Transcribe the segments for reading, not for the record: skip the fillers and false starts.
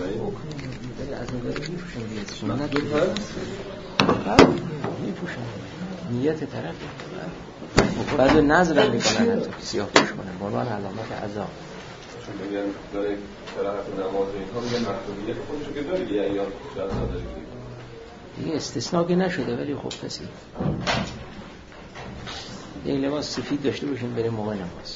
از نظر میپوشن دیگه سنت میپوشن نیت طرف بعد نظر میکنن حتی سیاه پوش کنن به عنوان علامت عذاب چون میگن داره قرائت نماز اینها میگن محدودیت خودشو که داره یه ایام شاید نداره دیگه استثناء که نشده ولی خب کسی یک لباس سفید داشته باشیم بریم موقع نماز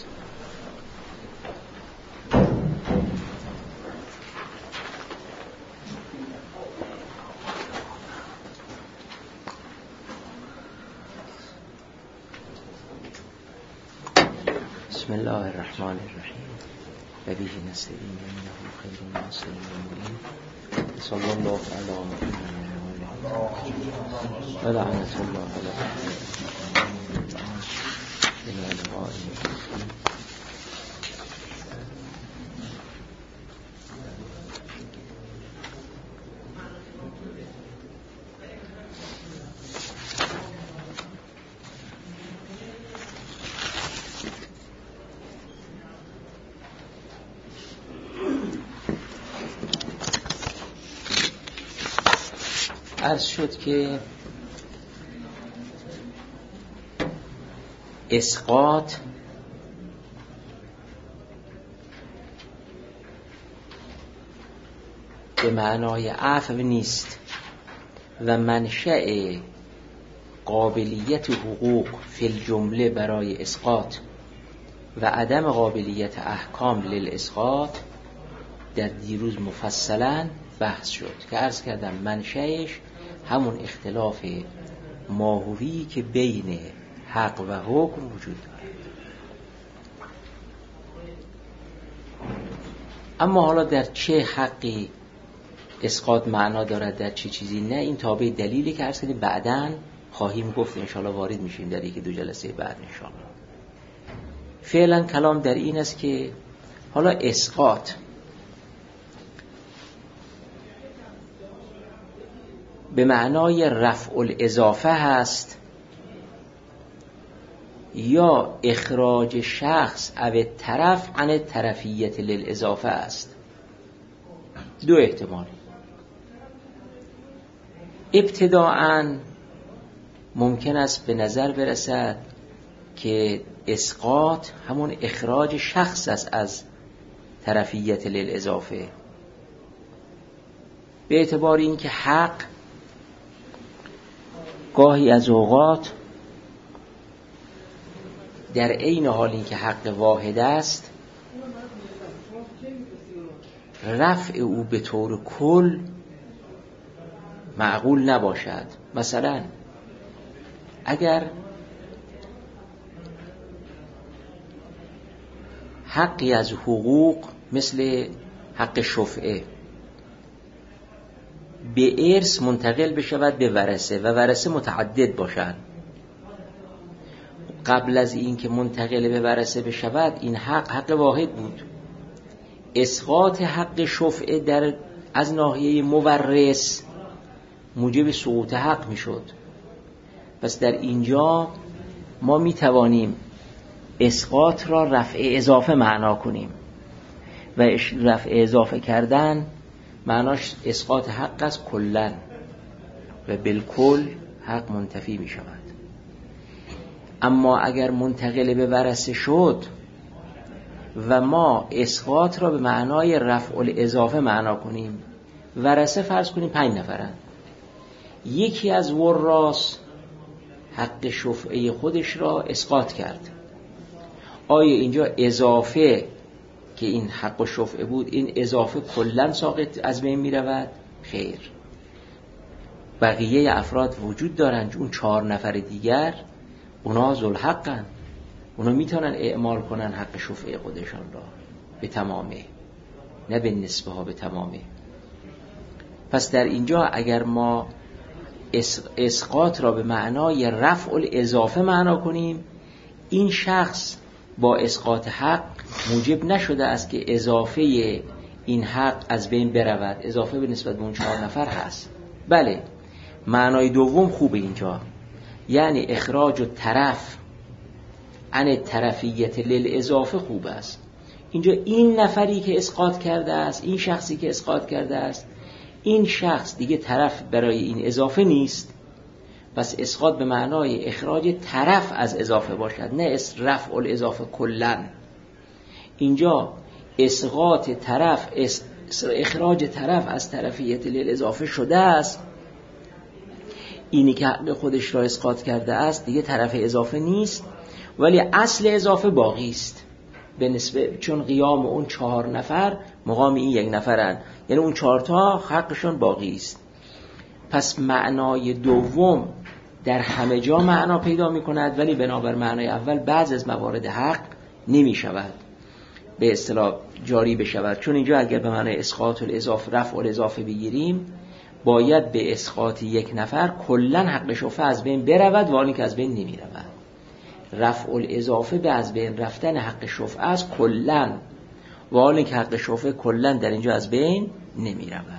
بسم الله الرحمن الرحیم و به نستعین انه خیر الناصرین صلی الله علی محمد و لعنت الله علی عرض شد که اسقاط به معنای عفو نیست و منشأ قابلیت حقوق فی الجمله برای اسقاط و عدم قابلیت احکام للاسقاط در دیروز مفصلا بحث شد که عرض کردم منشأش همون اختلاف ماهوی که بین حق و حکم وجود دارد. اما حالا در چه حقی اسقاط معنا دارد در چه چیزی نه، این تابع دلیلی که عرض کردیم بعداً خواهیم گفت، انشاءالله وارد میشیم در یکی دو جلسه بعد انشاءالله. فعلا کلام در این است که حالا اسقاط به معنای رفع الاضافه هست یا اخراج شخص او طرف عن طرفیت للاضافه است. دو احتمال. ابتداءً ممکن است به نظر برسد که اسقاط همون اخراج شخص است از طرفیت للاضافه، به اعتبار این که حق گاهی از اوقات در عین حال این که حق واحد است رفع او به طور کل معقول نباشد. مثلا اگر حقی از حقوق مثل حق شفعه به ارث منتقل بشود به ورثه و ورثه متعدد باشد، قبل از این که منتقل به ورثه بشود این حق واحد بود، اسقاط حق شفعه در از ناحیه مورث موجب سقوط حق میشد. پس در اینجا ما میتوانیم اسقاط را رفع اضافه معنا کنیم و رفع اضافه کردن معناش اسقاط حق از کلن و بالکل حق منتفی می شود. اما اگر منتقل به ورثه شد و ما اسقاط را به معنای رفع الاضافه معنا کنیم، ورثه فرض کنیم 5 نفرن، یکی از وراث حق شفعه خودش را اسقاط کرد، آیا اینجا اضافه که این حق و شفعه بود این اضافه کلن ساقط از بین می رود؟ خیر، بقیه افراد وجود دارن، اون 4 نفر دیگر اونا ذوالحقن، اونا میتونن اعمال کنن حق شفعه خودشان را به تمامه، نه به نسبه ها، به تمامه. پس در اینجا اگر ما اسقاط را به معنای رفع الاضافه معنا کنیم، این شخص با اسقاط حق موجب نشده است که اضافه این حق از بین برود، اضافه به نسبت به اون 4 نفر هست. بله، معنای دوم خوبه اینجا، یعنی اخراج و طرف عن طرفیت للاضافه خوب است. اینجا این نفری که اسقاط کرده است، این شخصی که اسقاط کرده است، این شخص دیگه طرف برای این اضافه نیست. پس اسقاط به معنای اخراج طرف از اضافه باشد، نه رفع الاضافه کلاً. اینجا اسقاط طرف، اخراج طرف از طرفیت الاضافه شده است. اینی که حق خودش را اسقاط کرده است دیگه طرف اضافه نیست، ولی اصل اضافه باقی است به نسبت، چون قیام اون 4 نفر مقام این 1 نفرن، یعنی اون 4 تا حقشون باقی است. پس معنای دوم در همه جا معنا پیدا می کند، ولی بنابر معنای اول بعض از موارد حق نمی شود به اصطلاح جاری بشود. چون اینجا اگر به معنای اسقاط الاضافه، رفع الاضافه بگیریم، باید به اسقاط 1 نفر کلا حق شفعه از بین برود، و آنی که از بین نمی رود. رفع الاضافه به از بین رفتن حق شفعه از کلا، و آنی که حق شفعه کلا در اینجا از بین نمی رود.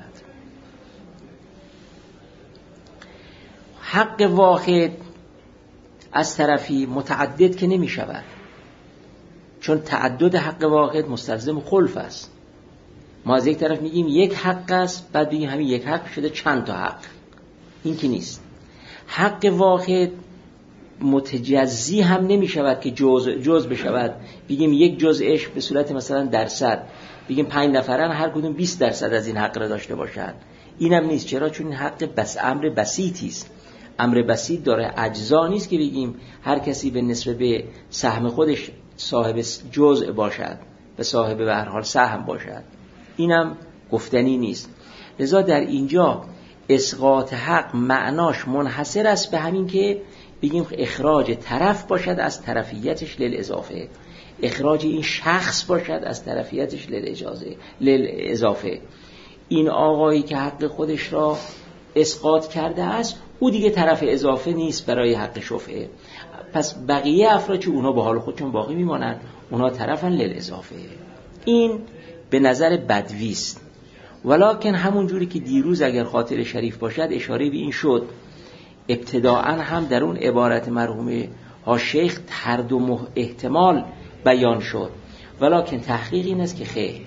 حق واحد از طرفی متعدد که نمی شود، چون تعدد حق واحد مستلزم خلف است. ما از یک طرف میگیم یک حق است، بعد بگیم همین یک حق شده چند تا حق، این که نیست. حق واحد متجزی هم نمی شود که جز بشود، بگیم یک جزءش به صورت مثلا درصد، بگیم 5 نفرن هر کدوم 20% از این حق را داشته باشند. اینم نیست. چرا؟ چون این حق بس امر بسیطی است. امر بسیط داره اجزا نیست که بگیم هر کسی به نسبت به سهم خودش صاحب جزء باشد و صاحب به هر حال سهم باشد. اینم گفتنی نیست. لذا در اینجا اسقاط حق معناش منحصر است به همین که بگیم اخراج طرف باشد از طرفیتش للاضافه، اخراج این شخص باشد از طرفیتش للاضافه. این آقایی که حق خودش را اسقاط کرده است، او دیگه طرف اضافه نیست برای حق شفعه. پس بقیه افراد که اونا به حال خودشون باقی میمانن، اونا طرفن للاضافه. این به نظر بدوی است، ولکن همون جوری که دیروز اگر خاطر شریف باشد اشاره به این شد، ابتداءً هم در اون عبارت مرحوم ها شیخ هر دو احتمال بیان شد، ولکن تحقیق این است که خیر،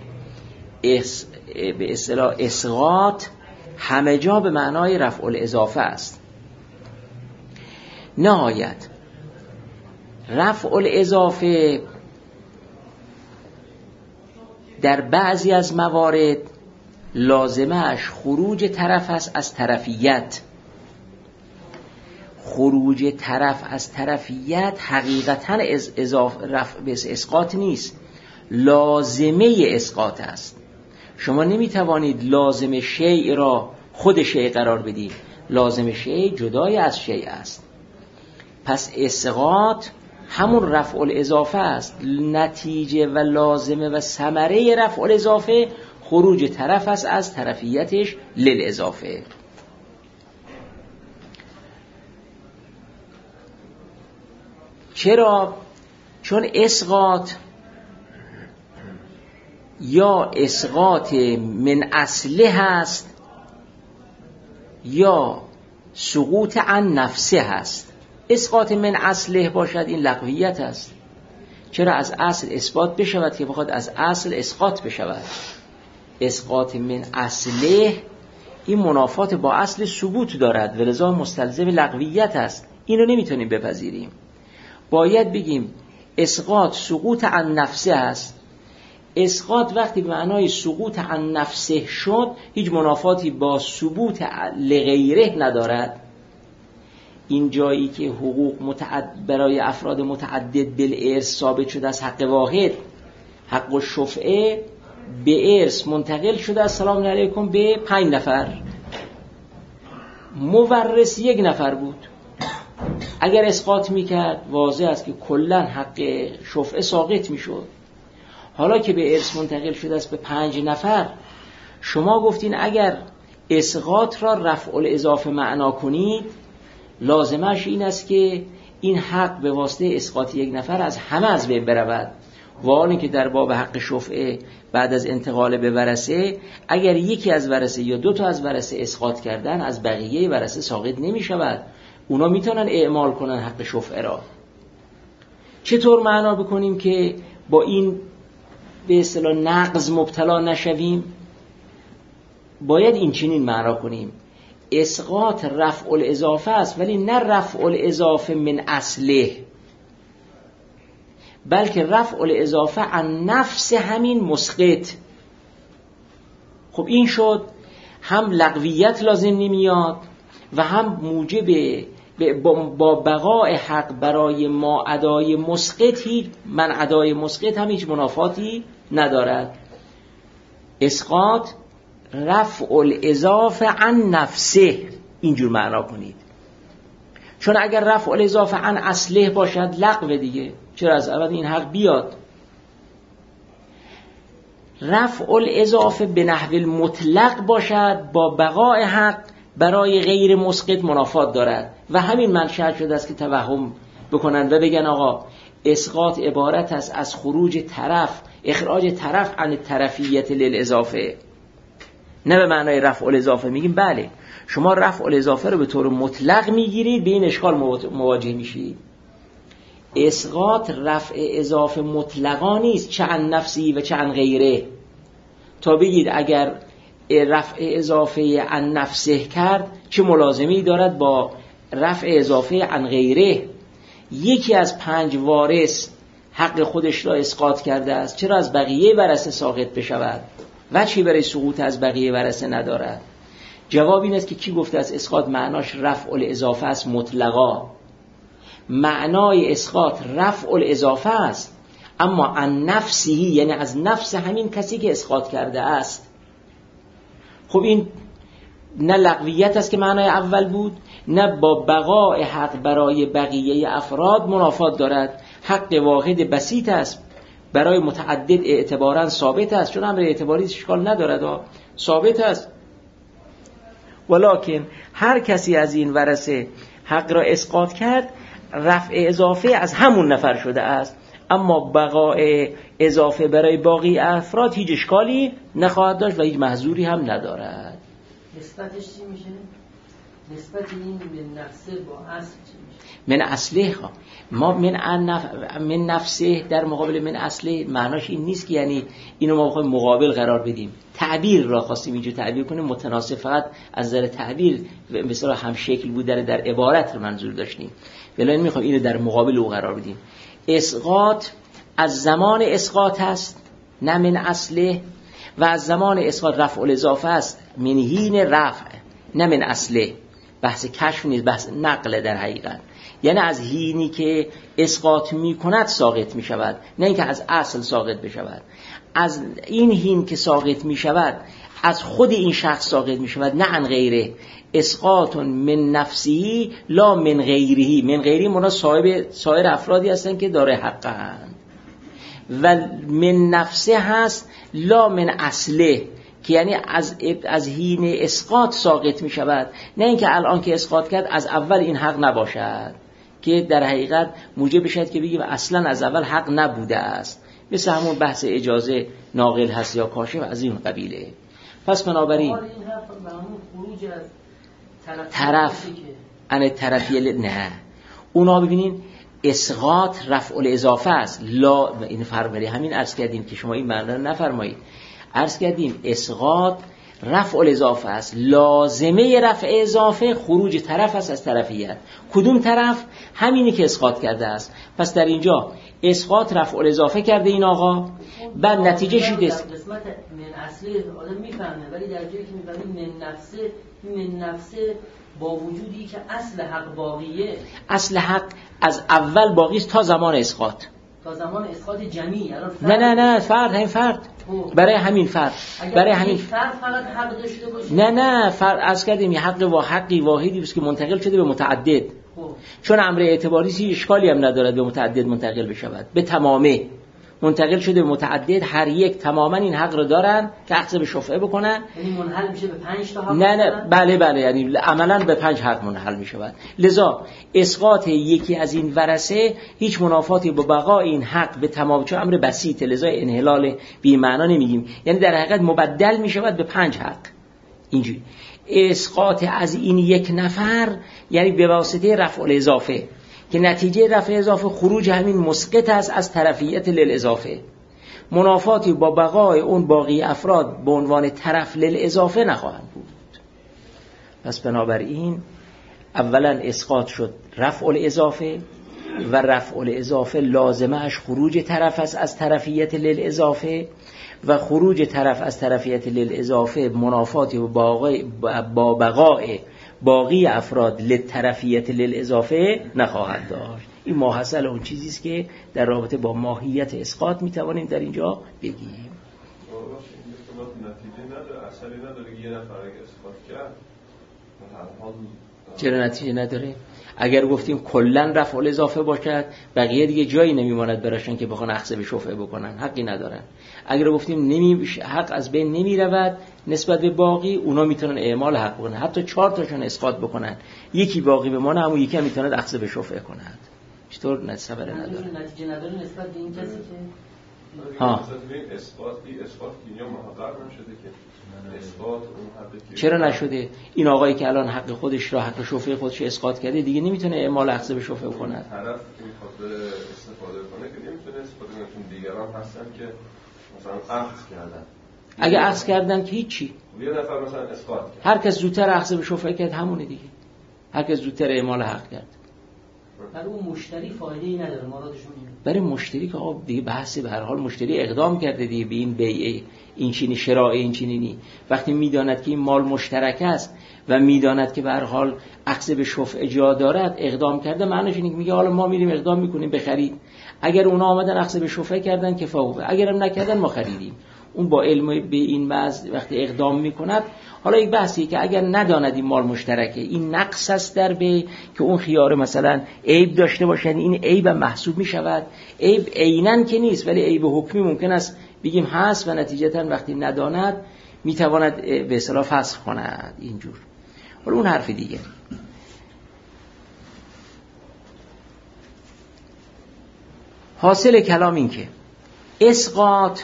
به اصطلاح اسقاط همه جا به معنای رفع الاضافه است. نهایت رفع الاضافه در بعضی از موارد لازمش خروج طرف است از طرفیت. خروج طرف از طرفیت حقیقتاً رفع به اسقاط نیست، لازمه اسقاط است. شما نمیتوانید لازم شیء را خود شیء قرار بدید، لازم شیء جدای از شیء است. پس اسقاط همون رفع الاضافه است. نتیجه و لازمه و ثمره رفع الاضافه خروج طرف است از طرفیتش للاضافه. چرا؟ چون اسقاط یا اسقاط من اصله هست یا سقوط عن نفسه هست. اسقاط من اصله باشد این لغویت است. چرا؟ از اصل اثبات بشود که بخواد از اصل اسقاط بشود. اسقاط من اصله این منافات با اصل ثبوت دارد و لذا مستلزم لغویت است. اینو نمیتونیم بپذیریم. باید بگیم اسقاط سقوط عن نفسه است. اسقاط وقتی به معنای سقوط عن نفسه شد هیچ منافاتی با ثبوت لغیره ندارد. این جایی که حقوق برای افراد متعدد بالارث ثابت شده از حق واحد، حق الشفعه به ارث منتقل شده از سلام علیکم به 5 نفر، مورث 1 نفر بود. اگر اسقاط میکرد واضح است که کلا حق شفعه ساقط میشد. حالا که به ارث منتقل شده است به 5 نفر، شما گفتین اگر اسقاط را رفع الاضافه معنا کنید لازمش این است که این حق به واسطه اسقاط 1 نفر از همه از بین برود. و آنی که در باب حق شفعه بعد از انتقال به ورثه اگر یکی از ورثه یا 2 تا از ورثه اسقاط کردن از بقیه ورثه ساقط نمی شود. اونا میتونن اعمال کنن حق شفعه را. چطور معنا بکنیم که با این به اصطلاح نقض مبتلا نشویم باید این چنین معنا کنیم: اسقاط رفع الاضافه است، ولی نه رفع الاضافه من اصله، بلکه رفع الاضافه عن نفس همین مسقط. خب این شد هم لغویت لازم نمیاد و هم موجب با بقای حق برای ما ادای مسقط، من ادای مسقط هم هیچ منافاتی ندارد. اسقاط رفع الاضافه عن نفسه، اینجور معنا کنید، چون اگر رفع الاضافه عن اصله باشد لغو دیگه، چرا از اول این حق بیاد. رفع الاضافه به نحو المطلق باشد با بقای حق برای غیر مسقط منافات دارد و همین منشأ شده است که توهم بکنند و بگن آقا اسقاط عبارت است از خروج طرف، اخراج طرف عن طرفیت للاضافه، نه به معنای رفع الاضافه. میگیم بله، شما رفع الاضافه رو به طور مطلق میگیرید، به این اشکال مواجه میشید. اسقاط رفع اضافه مطلقا نیست، چه عن نفسی و چه عن غیره. تا بگید اگر رفع اضافه عن نفسه کرد چه ملازمی دارد با رفع اضافه عن غیره. یکی از 5 وارث حق خودش را اسقاط کرده است، چرا از بقیه ورثه ساقط بشود؟ وجهی برای سقوط از بقیه ورثه ندارد. جواب این است که کی گفته است اسقاط معناش رفع الاضافه است مطلقا؟ معنای اسقاط رفع الاضافه است، اما عن نفسی، یعنی از نفس همین کسی که اسقاط کرده است. خب این نه لغویت است که معنای اول بود، نه با بقای حق برای بقیه افراد منافات دارد. حق واحد بسیط است، برای متعدد اعتباراً ثابت است، چون امر اعتباری اشکال ندارد، ثابت است. ولکن هر کسی از این ورثه حق را اسقاط کرد، رفع اضافه از همون نفر شده است، اما بقای اضافه برای باقی افراد هیچ اشکالی نخواهد داشت و هیچ محظوری هم ندارد. نسبتش چی میشه؟ نسبت این من نفسه با اصل چی میشه؟ من اصله ما من نفسه در مقابل من اصله معناش این نیست که یعنی اینو ما بخوایم مقابل قرار بدیم. تعبیر را خواستیم اینجا تعبیر کنیم متناسب، فقط از نظر تعبیر مثلا هم شکل بود در عبارت رو منظور داشتیم، ولی نمیخوایم اینو در مقابل او قرار بدیم. اسقاط از زمان اسقاط است، نه من اصله، و از زمان اسقاط رفع الاضافه است، من حین رفع، نه من اصله. بحث کشف نیست، بحث نقل در حقیقت. یعنی از حینی که اسقاط می کند ساقط می شود، نه اینکه از اصل ساقط بشود. از این حین که ساقط می شود از خود این شخص ساقط می شود، نه عن غیره. اسقاط من نفسی لا من غیره. من غیره منا سایر افرادی هستند که داره حقند، و من نفسه هست لا من اصله، که یعنی از حین اسقاط ساقط می شود، نه اینکه الان که اسقاط کرد از اول این حق نباشد، که در حقیقت موجب بشد که بگیم اصلا از اول حق نبوده است، مثل همون بحث اجازه ناقل هست یا کاشف از این قبیله. پس بنابراین این حرف به همون خروج از طرف ان طرفیه، نه اونا ببینین اسقاط رفع الاضافه است، لا این فرق بری همین عرض کردیم که شما این معنی رو نفرمایید. عرض کردیم اسقاط رفع الاضافه است، لازمه رفع اضافه خروج طرف است از طرفیت. کدوم طرف؟ همینی که اسقاط کرده است. پس در اینجا اسقاط رفع الاضافه کرده این آقا، بعد نتیجه شده است قسمت من اصلی آدم میفهمه، ولی در جایی که میفهمه من نفسه با وجودی که اصل حق باقیه، اصل حق از اول باقی است تا زمان اسقاط، تا زمان اسقاط جمعی. نه فرد برای همین فرد، برای همین فرد فقط حق داشته باشه. نه فرد از کردیم یه حقی واحدی است که منتقل شده به متعدد، چون امر اعتباری هیچ اشکالی هم ندارد به متعدد منتقل بشود، به تمامه منتقل شده به متعدد، هر یک تماما این حق رو دارن که اخذ به شفعه بکنن. یعنی منحل میشه به 5 تا حق؟ نه بله یعنی عملا به 5 حق منحل میشود. لذا اسقاط یکی از این ورثه هیچ منافاتی با بقای این حق به تمام، چون امر بسیطه، لذا انحلال بی معنا نمیگیم، یعنی در حقیقت مبدل میشود به 5 حق. اینجوری اسقاط از این یک نفر یعنی به واسطه رفع الاضافه، که نتیجه رفع اضافه خروج همین مسقط است از طرفیت للاضافه. منافاتی با بقای اون باقی افراد به عنوان طرف للاضافه نخواهند بود. پس بنابراین اولا اسقاط شد رفع الاضافه و رفع الاضافه لازمه اش خروج طرف است از طرفیت للاضافه و خروج طرف از طرفیت للاضافه منافاتی با بقای باقی افراد لطرفیت للاضافه نخواهد داشت. این ماحصل اون چیزی است که در رابطه با ماهیت اسقاط میتوانیم در اینجا بگیم. نتیجه نداره، اثری نداره. یه نفر اگه اسقاط کرد چرا نتیجه نداره؟ اگر گفتیم کلن رفع الاضافه باشد بقیه دیگه جایی نمیماند براشون که بخوان اخذ به شفعه بکنن، حقی ندارن. اگر گفتیم حق از بین نمی رود نسبت به باقی، اونا میتونن اعمال حق بکنن، حتی 4 تاشون اسقاط بکنن، یکی باقی بمونه، همون یکی هم میتونه اخذ به شفعه کند. چطور نتیجه نداره نسبت به این کسی که اسقاط اینجا محقق نشده که اسقاط اون حقی چرا نشده؟ این آقایی که الان حق خودش را حق شفعه خودش اسقاط کرده دیگه نمیتونه اعمال اخذ به شفعه کند. طرف که میخواد استفاده کنه که نمیتونه استفاده کنه، چون دیگران هستن که مثلا اخذ کردن. اگه اخذ کردن که هیچی، یه نفر مثلا اسقاط کرد، هر کس زودتر اخذ به شفعه کرد همونه دیگه، هر کس زودتر اعمال حق کرد. برای اون مشتری فایده‌ای نداره، مرادشون اینه. برای مشتری که آب دیگه بحثی، به هر حال مشتری اقدام کرده دیگه به این بیع این چینی، شراء این چینی، وقتی میداند که این مال مشترک است و میداند که به هر حال اخذ به شفعه جا دارد اقدام کرده، معنیش اینه که میگه حالا ما میریم اقدام میکنیم بخرید. اگر اونا آمدن اخذ به شفعه کردن که فوقه، اگرم نکردن ما خریدیم. اون با علم به این وضع وقتی اقدام میکند، حالا یک بحثیه که اگر نداند این مال مشترکه، این نقص است در بی که اون خیار مثلا عیب داشته باشن، این عیب محسوب میشود. عیب عیناً که نیست ولی عیب حکمی ممکن است بگیم هست و نتیجتاً وقتی نداند میتواند به اصطلاح فسخ کند اینجور. حالا اون حرف دیگه. حاصل کلام این که اسقاط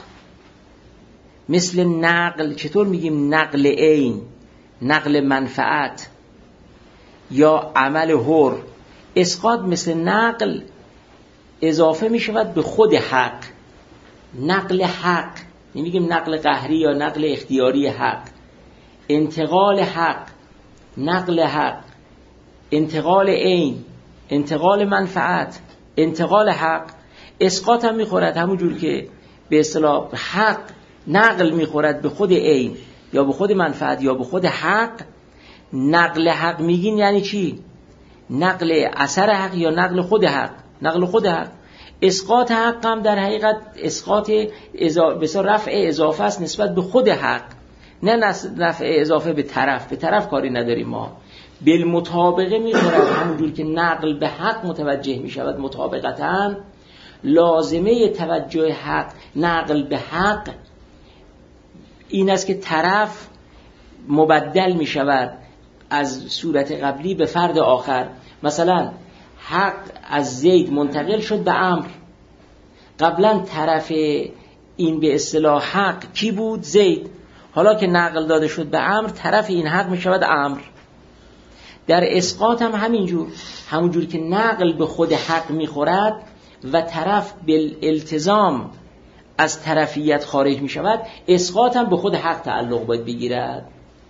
مثل نقل، چطور میگیم نقل عین، نقل منفعت یا عمل حر، اسقاط مثل نقل اضافه میشود به خود حق. نقل حق، نمیگیم نقل قهری یا نقل اختیاری حق، انتقال حق، نقل حق، انتقال عین، انتقال منفعت، انتقال حق. اسقاط هم میخورد همون جور که به اصطلاح حق نقل میخورد به خود عین یا به خود منفعت یا به خود حق. نقل حق میگین یعنی چی؟ نقل اثر حق یا نقل خود حق؟ نقل خود حق. اسقاط حق هم در حقیقت اسقاط بسیار رفع اضافه است نسبت به خود حق، نه رفع اضافه به طرف کاری نداریم ما. بالمطابقه میخورد همون جور که نقل به حق متوجه میشود مطابقتاً، لازمه توجه حق نقل به حق این است که طرف مبدل می شود از صورت قبلی به فرد آخر. مثلا حق از زید منتقل شد به عمرو، قبلا طرف این به اصطلاح حق کی بود؟ زید. حالا که نقل داده شد به عمرو، طرف این حق می شود عمرو. در اسقاط هم همینجور، همونجور که نقل به خود حق می خورد و طرف بالالتزام از طرفیت خارج می شود، اسقاط هم به خود حق تعلق باید بگیرد.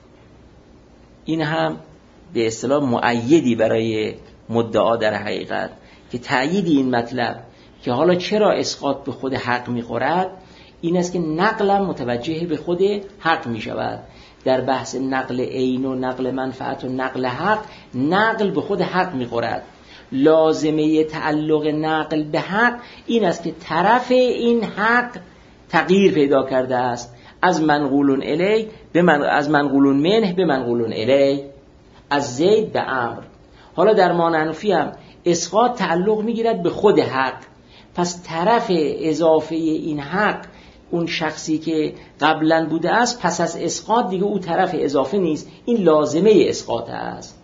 این هم به اصطلاح مؤیدی برای مدعا در حقیقت که تأیید این مطلب که حالا چرا اسقاط به خود حق می خورد این است که نقل متوجه به خود حق می شود. در بحث نقل عین و نقل منفعت و نقل حق، نقل به خود حق می خورد. لازمه تعلق نقل به حق این است که طرف این حق تغییر پیدا کرده است از منقول الی از منقول منه به منقول الی، از زید به عمرو. حالا در مانفی هم اسقاط تعلق میگیرد به خود حق، پس طرف اضافه این حق اون شخصی که قبلا بوده است پس از اسقاط دیگه او طرف اضافه نیست، این لازمه اسقاط است.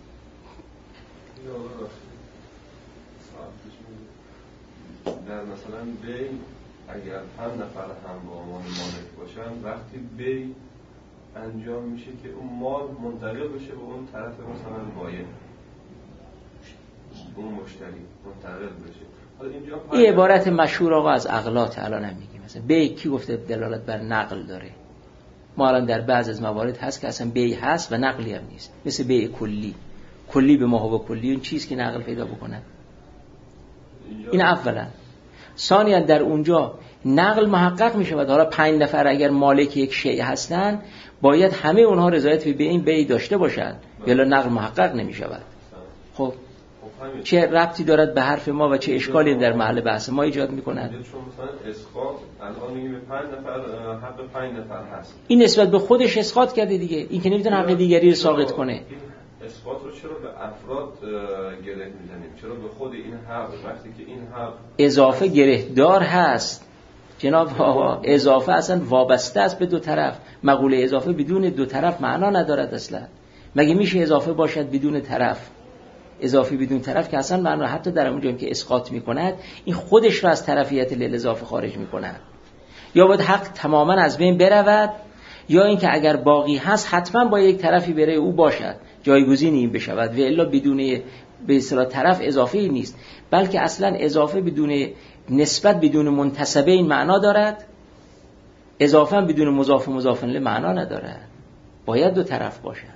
در مثلا بی اگر هم نفر هم با عنوان مالک باشن، وقتی بی انجام میشه که اون مال منتقل بشه به اون طرف مثلا بایع، اون مشتری منتقل بشه. این عبارت مشهور آقا از عقلات الان هم میگیم. مثلا بی کی گفته دلالت بر نقل داره؟ ما الان در بعض از موارد هست که اصلا بی هست و نقلی هم نیست، مثل بی کلی به ما هو کلی، این چیز که نقل پیدا بکنه. این اولا. ثانیاً در اونجا نقل محقق می شود. حالا 5 نفر اگر مالک یک شیء هستن باید همه اونها رضایت به این بی داشته باشند، ولی نقل محقق نمی شود. خب چه ربطی دارد به حرف ما و چه اشکالی در محل بحث ما ایجاد می‌کند؟ چون مثلا اسقاط الان میگیم 5 نفر حق 5 نفر هست، این نسبت به خودش اسقاط کرده دیگه، این که نمیتونه حق دیگری رو ساقط کنه. اسقاط رو چرا به افراد گره میزنیم؟ چرا به خود این حق وقتی که این حق اضافه گرهدار هست جناب آقا؟ اضافه اصلا وابسته است به دو طرف. مقوله اضافه بدون دو طرف معنا ندارد اصلا. مگه میشه اضافه باشد بدون طرف؟ اضافی بدون طرف که اصلا معنا، حتی در اونجا که اسقاط میکند این خودش رو از طرفیت للاضافه خارج میکند. یا باید حق تماما از بین برود، یا اینکه اگر باقی هست حتما با یک طرفی برای او باشد، جایگزین این بشود، و الا بدون به اصطلاح طرف اضافه ای نیست، بلکه اصلا اضافه بدون نسبت بدون منتسبه این معنا دارد، اضافه هم بدون مضاف و مضاف الیه معنا ندارد، باید دو طرف باشد.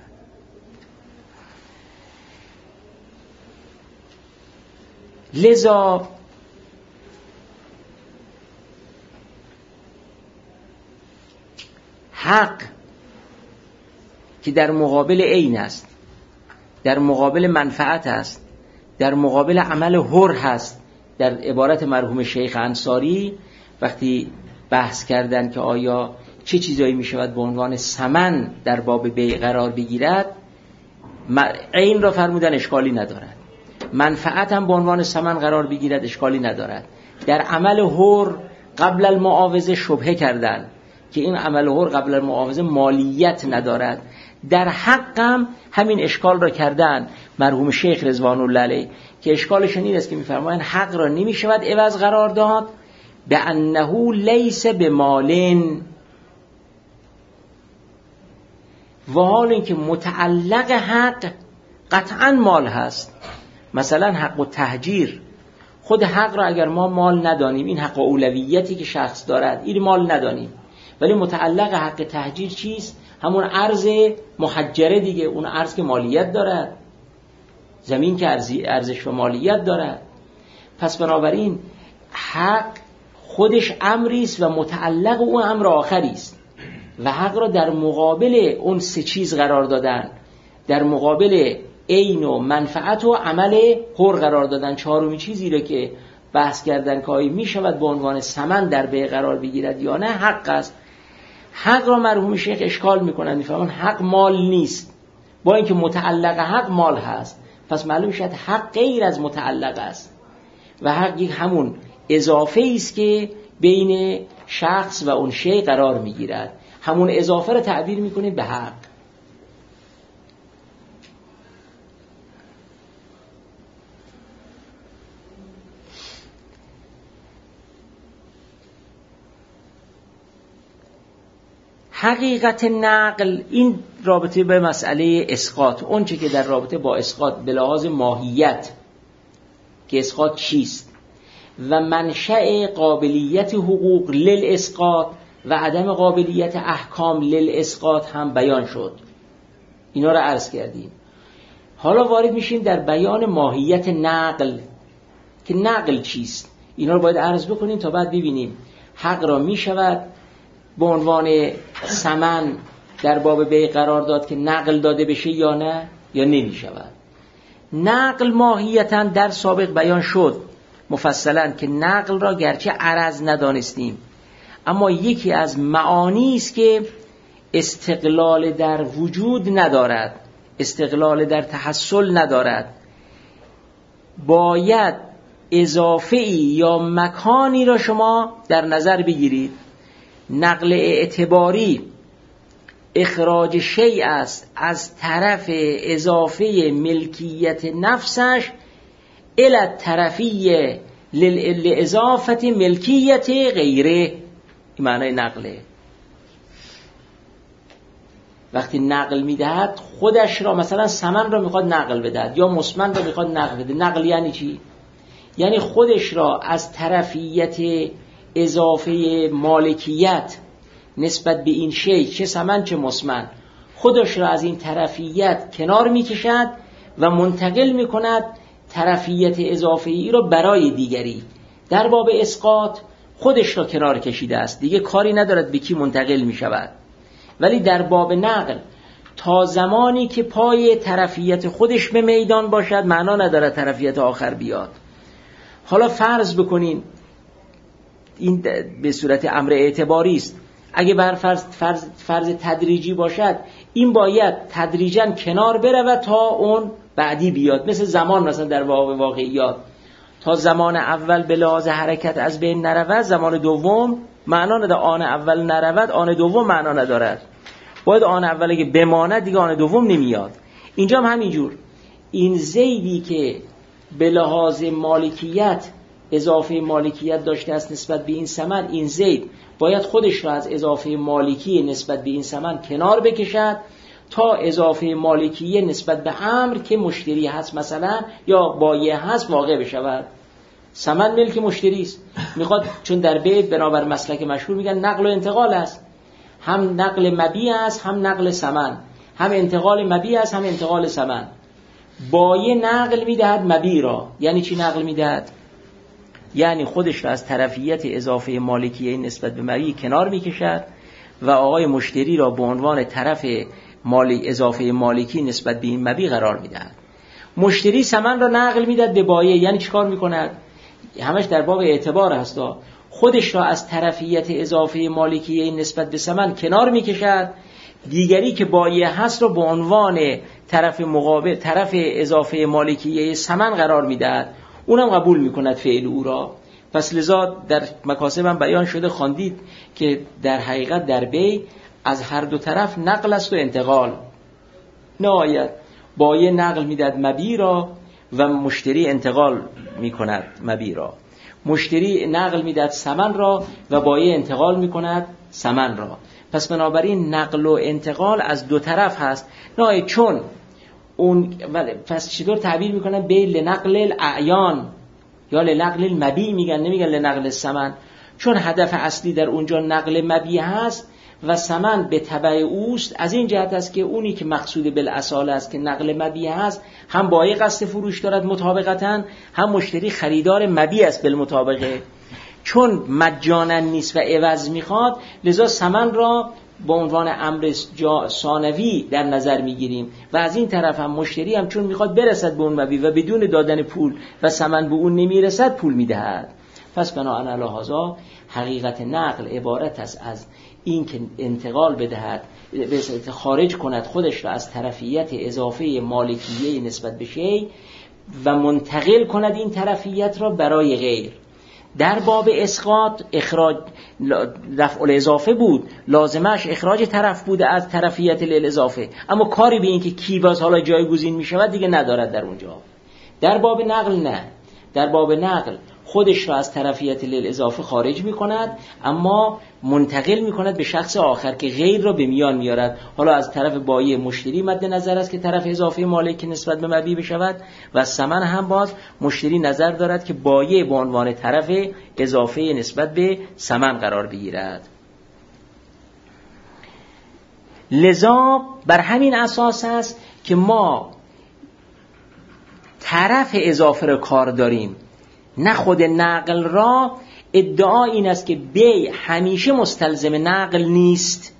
لذا حق که در مقابل عین است، در مقابل منفعت است، در مقابل عمل حر هست، در عبارت مرحوم شیخ انصاری وقتی بحث کردن که آیا چه چیزایی می شود به عنوان ثمن در باب بیع قرار بگیرد، عین را فرمودن اشکالی ندارد، منفعت هم به عنوان ثمن قرار بگیرد اشکالی ندارد. در عمل حر قبل المعاوضه شبهه کردن که این عمل حر قبل المعاوضه مالیت ندارد. در حقم همین اشکال را کردن مرحوم شیخ رضوان الله علیه، که اشکالشون این است که می‌فرمایند حق را نمی‌شود عوض قرار داد به انه لیس بمالن، و حال اینکه متعلق حق قطعاً مال هست. مثلا حق و تهجیر، خود حق را اگر ما مال ندانیم، این حق و اولویتی که شخص دارد این مال ندانیم، ولی متعلق حق تهجیر چیست؟ همون ارز محجره دیگه، اون ارز که مالیت دارد، زمین که ارزش و مالیت دارد. پس بنابراین حق خودش امری است و متعلق اون امر آخری است، و حق را در مقابل اون سه چیز قرار دادن، در مقابل عین و منفعت و عمل حر قرار دادن. چهارمی چیزی را که بحث کردن که آیا می شود به عنوان ثمن در بیع قرار بگیرد یا نه، حق است. حق را مرحوم شیخ اشکال میکنند، میفهمند حق مال نیست، با اینکه متعلق حق مال هست. پس معلوم شد حق غیر از متعلق است و حق یک همون اضافه است که بین شخص و اون شیء قرار میگیرد. همون اضافه را تعبیر میکنه به حق. حقیقت نقل، این رابطه به مسئله اسقاط، اون چه که در رابطه با اسقاط به لحاظ ماهیت که اسقاط چیست و منشأ قابلیت حقوق للاسقاط و عدم قابلیت احکام للاسقاط هم بیان شد. اینا رو عرض کردیم. حالا وارد میشیم در بیان ماهیت نقل که نقل چیست. اینا رو باید عرض بکنیم تا بعد ببینیم حق را میشود به عنوان ثمن در باب بیع قرار داد که نقل داده بشه یا نه، یا نمی شود. نقل ماهیتاً در سابق بیان شد مفصلاً که نقل را گرچه عرض ندانستیم، اما یکی از معانی است که استقلال در وجود ندارد، استقلال در تحصل ندارد. باید اضافه‌ای یا مکانی را شما در نظر بگیرید. نقل اعتباری اخراج شیء است از طرف اضافه ملکیت نفسش الی طرفیه لاضافه ملکیت غیره. این معنی نقله. وقتی نقل میدهد خودش را، مثلا ثمن را میخواد نقل بدهد یا مسمن را میخواد نقل بده. نقل یعنی چی؟ یعنی خودش را از طرفیت اضافه مالکیت نسبت به این شی، چه سمن چه مسمن، خودش را از این طرفیت کنار میکشد و منتقل میکند طرفیت اضافه ای را برای دیگری. در باب اسقاط خودش را کنار کشیده است، دیگه کاری ندارد به کی منتقل میشود. ولی در باب نقل تا زمانی که پای طرفیت خودش به میدان باشد معنا ندارد طرفیت آخر بیاد. حالا فرض بکنین، این به صورت امر اعتباری است، اگه بر فرض تدریجی باشد این باید تدریجاً کنار برود تا اون بعدی بیاد. مثل زمان، مثلا در واقعیات تا زمان اول به لحاظ حرکت از بین نرود، زمان دوم معنا نداره. آن اول نرود، آن دوم معنا ندارد. باید آن اول که بماند دیگه آن دوم نمیاد. اینجا هم همینجور، این زیدی که به لحاظ مالکیت اضافه مالکیت داشته است نسبت به این ثمن، این زید باید خودش را از اضافه مالکی نسبت به این ثمن کنار بکشد تا اضافه مالکیه نسبت به امر که مشتری هست مثلا یا بایع هست واقع بشود. ثمن ملک مشتری است، میخواد، چون در بیت بنابر مسلک مشهور میگن نقل و انتقال است، هم نقل مبیع است هم نقل ثمن، هم انتقال مبیع است هم انتقال ثمن. بایع نقل میدهد مبیع را. یعنی چی نقل میدهد؟ یعنی خودش را از طرفیت اضافه مالکیه نسبت به مبیع کنار میکشد و آقای مشتری را به عنوان طرف اضافه مالکی نسبت به این مبیع قرار میدهد. مشتری ثمن را نقل میدهد به بایع. یعنی چیکار میکند؟ همش در باب اعتبار هست. خودش را از طرفیت اضافه مالکیه نسبت به ثمن کنار میکشد، دیگری که بایع هست را به عنوان طرف مقابل، طرف اضافه مالکیه ثمن قرار میدهد، اونم قبول میکند فعل او را. پس لذا در مکاسب هم بیان شده، خواندید که در حقیقت در بی از هر دو طرف نقل است و انتقال. نهایت بایع نقل میدهد مبیع را و مشتری انتقال میکند مبیع را. مشتری نقل میدهد ثمن را و بایع انتقال میکند ثمن را. پس بنابراین نقل و انتقال از دو طرف هست. نه چون اون پس چطور تعبیر میکنن؟ به لنقل الاعیان یا لنقل المبیع میگن، نمیگن لنقل الثمن، چون هدف اصلی در اونجا نقل مبیع هست و ثمن به تبع اوست. از این جهت است که اونی که مقصود بالاصاله است که نقل مبیع هست، هم بایع قصد فروش دارد مطابقتاً، هم مشتری خریدار مبیع است بالمطابقه. چون مجانا نیست و عوض میخواد، لذا ثمن را به عنوان امر ثانوی در نظر میگیریم و از این طرف هم مشتری هم چون میخواد برسد به اون مبیع و بدون دادن پول و ثمن به اون نمیرسد پول میدهد. پس بناهن علی هذا حقیقت نقل عبارت است از این که انتقال بدهد، خارج کند خودش را از طرفیت اضافه مالکیه نسبت به شی و منتقل کند این طرفیت را برای غیر. در باب اسقاط اخراج رفع الاضافه بود، لازمش اخراج طرف بوده از طرفیت الاضافه، اما کاری به این که کی باز حالا جایگزین می شود دیگه ندارد در اونجا. در باب نقل نه، در باب نقل خودش را از طرفیت الاضافه خارج می کند اما منتقل می کند به شخص آخر که غیر را به میان میارد. حالا از طرف بایع مشتری مد نظر است که طرف اضافه مالک نسبت به مبیع بشود و ثمن هم باز مشتری نظر دارد که بایع به عنوان طرف اضافه نسبت به ثمن قرار بگیرد. لذا بر همین اساس است که ما طرف اضافه را کار داریم، نه خود نقل را. ادعا این است که بیع همیشه مستلزم نقل نیست،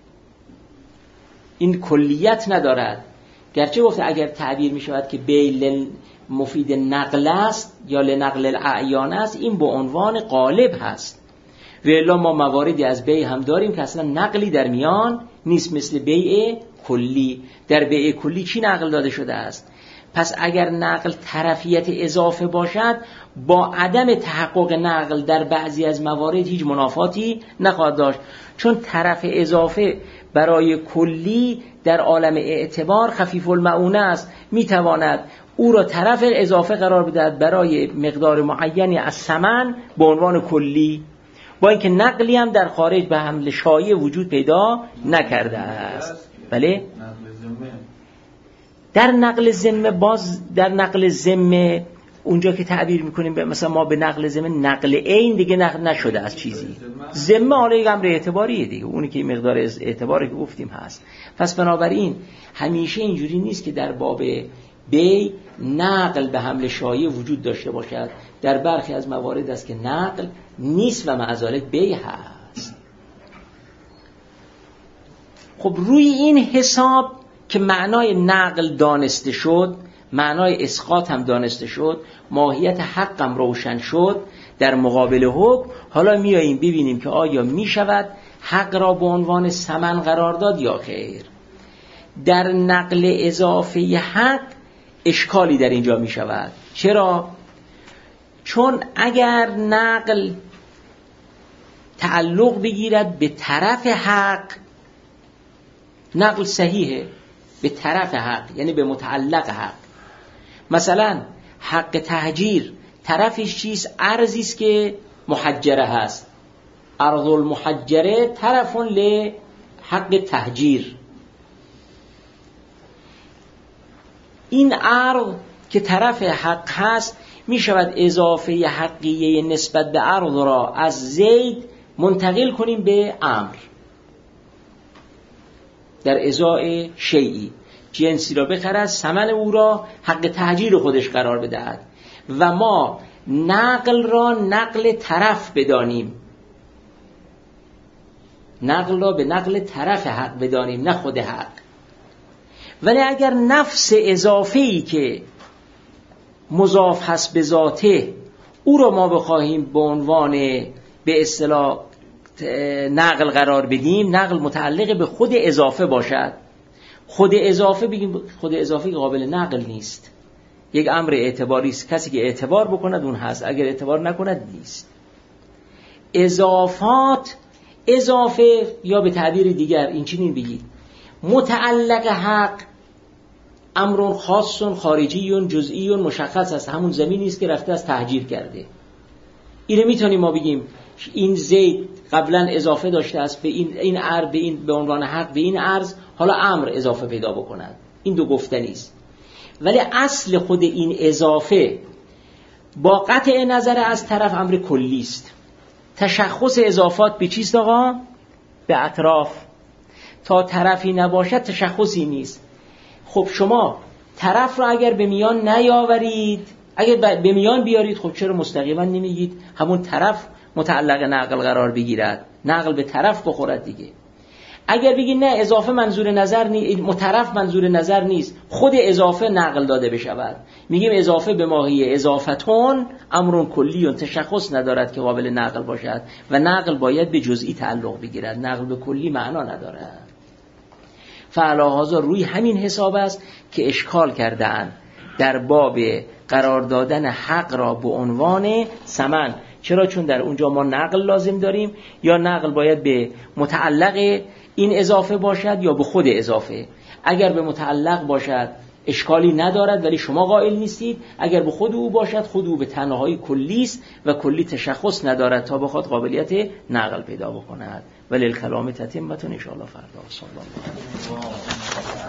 این کلیت ندارد. گرچه گفته اگر تعبیر می شود که بیع مفید نقل است یا لنقل الاعیان است، این به عنوان غالب هست. و الا ما مواردی از بیع هم داریم که اصلا نقلی در میان نیست، مثل بیع کلی. در بیع کلی چی نقل داده شده است؟ پس اگر نقل طرفیت اضافه باشد، با عدم تحقق نقل در بعضی از موارد هیچ منافاتی نخواهد داشت، چون طرف اضافه برای کلی در عالم اعتبار خفیف المعونه است، میتواند او را طرف اضافه قرار بدهد برای مقدار معینی از ثمن به عنوان کلی، با اینکه نقلی هم در خارج به حمل شایع وجود پیدا نکرده است. بله؟ در نقل ذمه باز در نقل ذمه اونجا که تعبیر میکنیم مثلا ما به نقل ذمه، نقل عین دیگه نقل نشده از چیزی. ذمه حالا یک امر اعتباریه دیگه، اونی که مقدار اعتباری که گفتیم هست. پس بنابراین همیشه اینجوری نیست که در باب بی نقل به حمل شایع وجود داشته باشد. در برخی از موارد است که نقل نیست و معذالک بی هست. خب روی این حساب که معنای نقل دانسته شد، معنای اسقاط هم دانسته شد، ماهیت حق هم روشن شد در مقابل حکم، حالا میاییم ببینیم که آیا میشود حق را به عنوان ثمن قرار داد یا خیر. در نقل اضافه حق اشکالی در اینجا میشود. چرا؟ چون اگر نقل تعلق بگیرد به طرف حق، نقل صحیحه، به طرف حق یعنی به متعلق حق. مثلا حق تهجیر طرفش چیست؟ ارضی است که محجره هست. ارض المحجره طرف لحق تهجیر. این ارض که طرف حق هست می شود اضافه حقیه نسبت به ارض را از زید منتقل کنیم به امر در ازای شیئی، جنسی را بخرد، ثمن او را حق تهجیر خودش قرار بدهد و ما نقل را نقل طرف بدانیم، نقل را به نقل طرف حق بدانیم نه خود حق. ولی اگر نفس اضافه‌ای که مضاف هست به ذاته او را ما بخواهیم به عنوان به اصطلاح نقل قرار بدیم، نقل متعلق به خود اضافه باشد. خود اضافه بگیم، خود اضافه قابل نقل نیست، یک امر اعتباری است، کسی که اعتبار بکند اون هست، اگر اعتبار نکند نیست. اضافات، اضافه یا به تعبیر دیگر این چنین بگید متعلق حق امر خاص خارجی جزئی مشخص است، همون زمینی است که رفته از تهجیر کرده. اینو میتونیم ما بگیم این زید قبلا اضافه داشته است به این ارز، به این به عنوان حق به این ارز، حالا امر اضافه پیدا بکند. این دو گفتنی است. ولی اصل خود این اضافه با قطع نظر از طرف امر کلی است. تشخص اضافات به چیست آقا؟ به اطراف. تا طرفی نباشد تشخصی نیست. خب شما طرف را اگر به میان نیاورید، اگر به میان بیارید، خب چرا مستقیما نمیگید همون طرف متعلق نقل قرار بگیرد، نقل به طرف بخورد دیگه. اگر بگید نه اضافه منظور نظر نیست، مطرف منظور نظر نیست، خود اضافه نقل داده بشود، میگیم اضافه به ماهی اضافتون امرون کلیون، تشخص ندارد که قابل نقل باشد و نقل باید به جزئی تعلق بگیرد، نقل به کلی معنا ندارد. فعلاهازا روی همین حساب است که اشکال کردن در باب قرار دادن حق را به عنوان ثمن. چرا؟ چون در اونجا ما نقل لازم داریم، یا نقل باید به متعلق این اضافه باشد یا به خود اضافه. اگر به متعلق باشد اشکالی ندارد ولی شما قائل نیستید، اگر به خود او باشد خود او به تنهایی کلی است و کلی تشخص ندارد تا بخواد قابلیت نقل پیدا بکند. ولی الکلام تتمتون ان شاء الله فردا. صلی الله علیه و